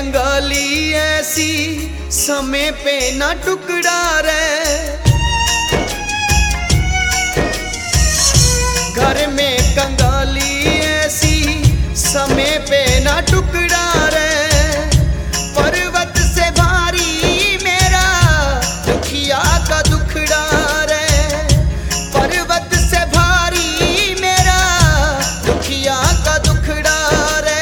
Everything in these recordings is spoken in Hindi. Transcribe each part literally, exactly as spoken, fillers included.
कंगाली ऐसी समय पे ना टुकड़ा रे, घर में कंगाली ऐसी समय पे ना टुकड़ा रे। पर्वत से भारी मेरा दुखिया का दुखड़ा रे, पर्वत से भारी मेरा दुखिया का दुखड़ा रे।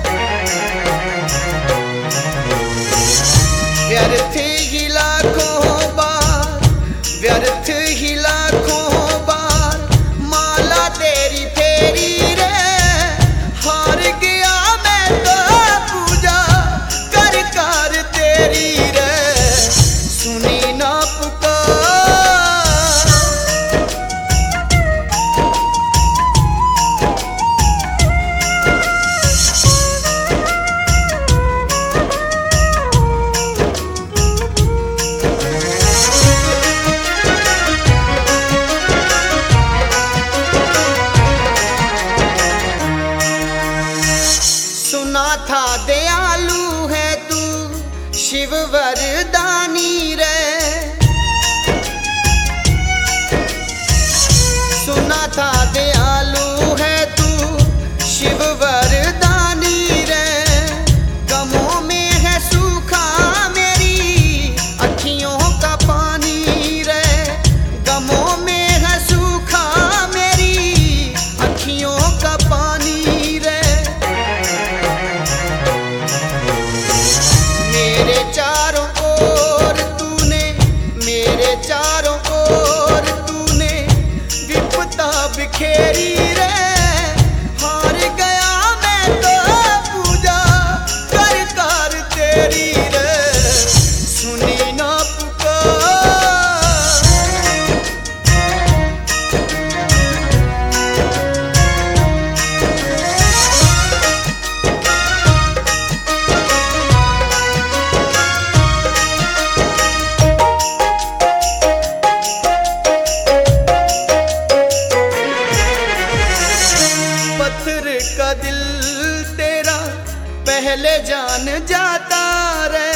व्यर्थ ही लाखों बार, व्यर्थ ही लाखों बार माला तेरी फेरी रे। हार गया मैं तो पूजा कर कर तेरी रे, सुनी ना पुकार। सुना था दयालु है तू शिव वरदानी रे, सुना था दयालु है तू शिव वरदानी रे। गमों में है सूखा मेरी अखियों का पानी रे, गमों में है सूखा मेरी अखियों का पानी रे। मेरे चारों ओर तूने, मेरे चारों ओर तूने विपदा बिखेरी रे। हार गया मैं तो पूजा कर कर तेरी रे, सुनी ना पुकार। पत्थर का दिल तेरा पहले जान जाता रे,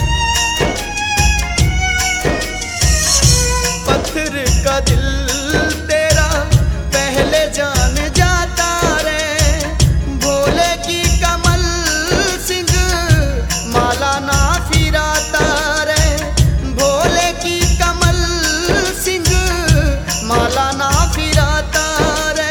पत्थर का दिल तेरा पहले जान जाता रे। भोले की कमल सिंह माला ना फिराता रे, भोले की कमल सिंह माला ना फिराता रे।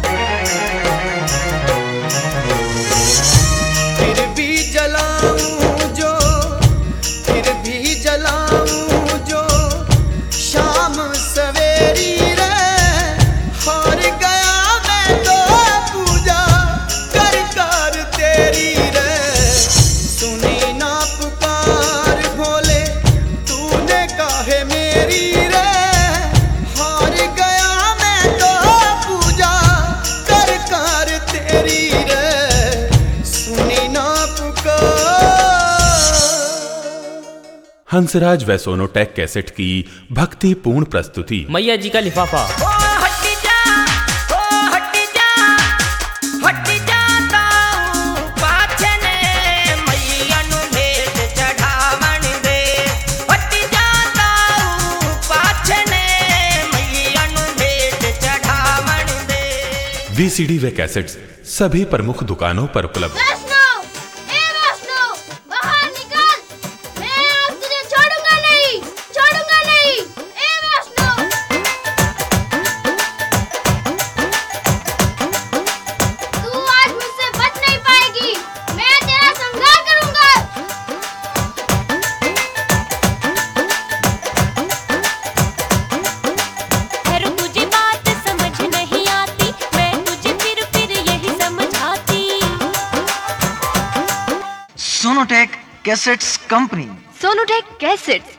फिर भी जलाऊं जो, फिर भी जलाऊं जो शाम सवेरी रे। हार गया मैं तो पूजा कर कर तेरी रे, सुनी ना पुकार भोले तूने काहे मेरी रे। हार गया मैं तो पूजा कर कर तेरी रे, सुनी ना पुकार। हंसराज व सोनोटेक कैसेट की भक्तिपूर्ण प्रस्तुति। मैया जी का लिफाफा। ओ हट जा, ओ हट जा, हट जाता हूँ पाछे ने, मैया नु भेंट चढ़ावन दे। हट जाता हूँ पाछे ने, मैया नु भेंट चढ़ावन दे। वीसीडी व कैसेट्स सभी प्रमुख दुकानों पर उपलब्ध। वैष्णव, ए वैष्णव, बाहर निकल, मैं आज तुझे छोड़ूंगा नहीं, छोड़ूंगा नहीं, ए वैष्णव। तू आज मुझसे बच नहीं पाएगी, मैं तेरा संहार करूंगा। खैर तुझे बात समझ नहीं आती, मैं तुझे फिर फिर यही समझाती। Sonotek cassettes company. Sonotek cassettes